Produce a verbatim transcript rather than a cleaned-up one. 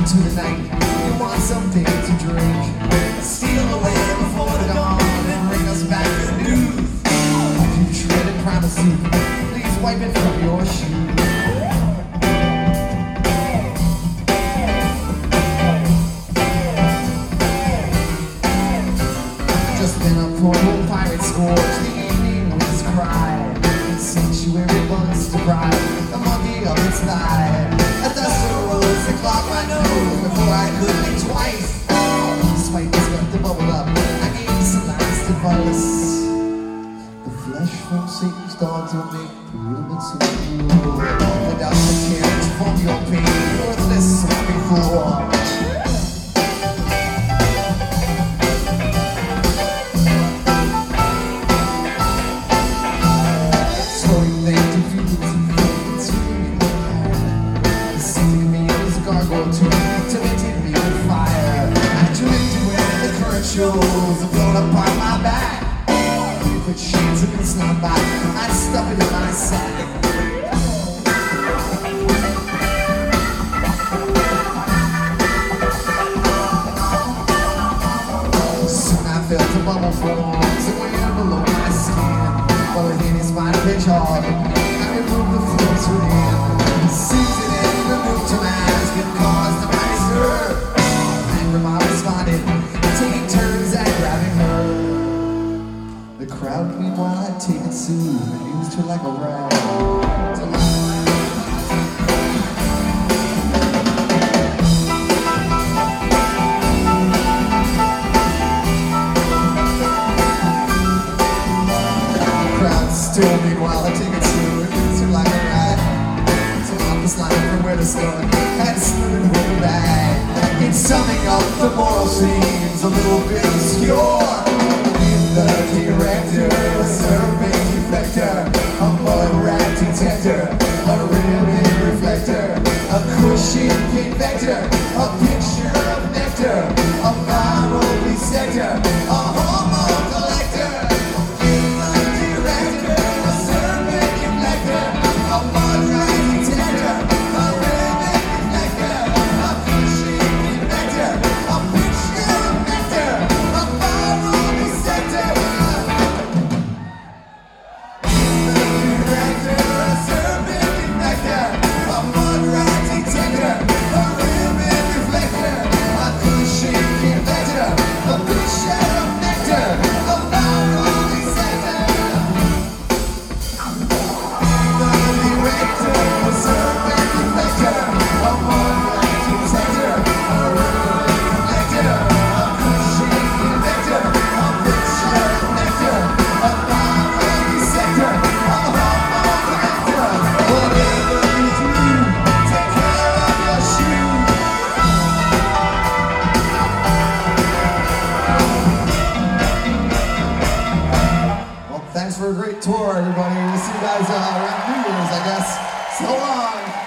into the night. You want something to drink. Steal away before the dawn and bring us back the news. If you shredded privacy, please wipe it from your shoes. Just been a portable pirate scorch, the evening winds cry. Sanctuary bugs to pride, the monkey of its thigh. A duster rose and clogged my nose before I could think twice. Despite this got to bubble up, I gave some nice advice. The flesh from Satan's dogs will make pyramids of you. The doctor cares for your pain, worthless swamping fool. Shows have blown apart my back. If a chance of it's not by, I'd stuff it in my sack. Soon I felt a bubble form somewhere below my skin. While it hit his fine pitch hard, I removed the floors within. Season in the move to mask and caused a mighty stir. And from I responded, taking turns at grabbing her. The crowd meanwhile had taken Sue and used her like a rag. The crowd still meanwhile had taken Sue and used her like a rag. So I was lying from where to start, had slipped with her bag. In summing up, the moral seems a little bit obscure. In the director, a serpent deflector, a mud rat detector, a ribbon reflector, a cushion pin vector, a picture of nectar, a viral dissector, a homo collector. In the director, a serpent deflector, a mud rat detector, a ribbon reflector, a cushion Thanks for a great tour, everybody. We'll see you guys uh, around New Year's, I guess. So long.